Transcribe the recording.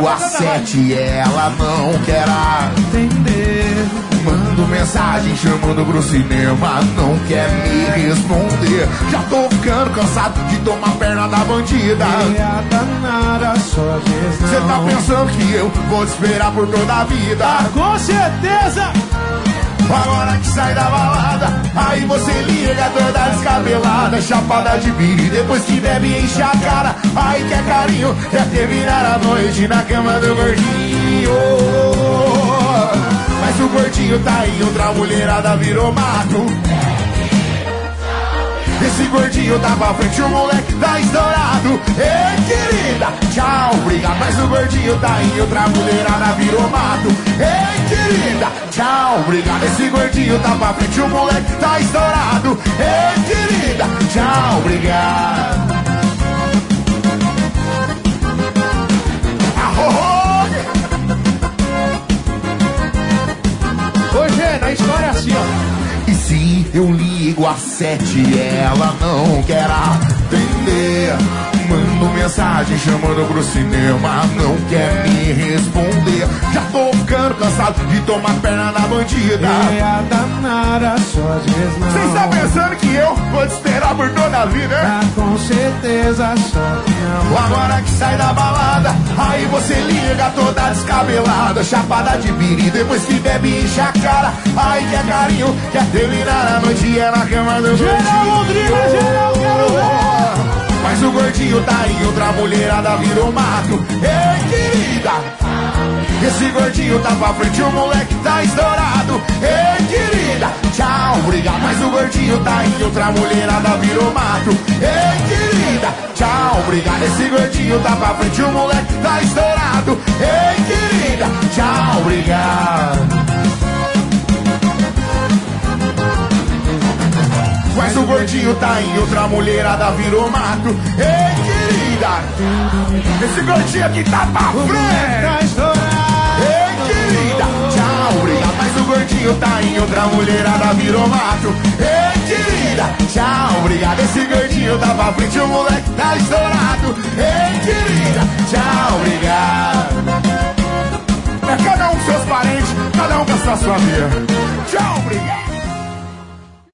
ligo às 7 e ela não quer atender. Mando mensagem chamando pro cinema, não quer me responder. Já tô ficando cansado de tomar perna da bandida. Cê tá pensando que eu vou te esperar por toda a vida? Ah, com certeza! Agora que sai da balada, aí você liga toda descabelada, chapada de biri, depois que bebe enche a cara. Aí quer carinho, quer terminar a noite na cama do gordinho. Mas o gordinho tá aí, outra mulherada virou mato. Esse gordinho tá pra frente, o moleque tá estourado. Ei, querida, tchau, obrigado. Mas o gordinho tá aí, outra mulherada virou mato. Ei, querida, tchau, obrigado. Esse gordinho tá pra frente, o moleque tá estourado. Ei, querida, tchau, obrigado. Hoje na história é assim, ó. E se eu ligo às 7 e ela não quer atender? Mando mensagem chamando pro cinema, não quer me responder. Já tô ficando cansado de tomar perna na bandida. Cê está pensando que eu vou te esperar por toda a vida, né? Com certeza só te amo. Agora que sai da balada, aí você liga toda descabelada, chapada de biri, depois que bebe enche a cara. Aí quer carinho, quer terminar a noite é na cama do Geral Londrina, geral, quero ver. Mas o gordinho tá aí, outra mulherada virou mato. Ei, querida, esse gordinho tá pra frente, o moleque tá estourado. Ei, querida, tchau, obrigado. Mas o gordinho tá aí, outra mulherada virou mato. Ei, querida, tchau, obrigado. Esse gordinho tá pra frente, o moleque tá estourado. Ei, querida, tchau, obrigado. Mas o gordinho tá aí, outra mulherada virou mato. Ei, querida, esse gordinho aqui tá pra frente. Ei, querida, tchau, obrigado. Mas o gordinho tá aí, outra mulherada virou mato. Ei, querida, tchau, obrigado. Esse gordinho tá pra frente, o moleque tá estourado. Ei, querida, tchau, obrigado. É cada um com seus parentes, cada um com a sua família. Tchau, obrigado.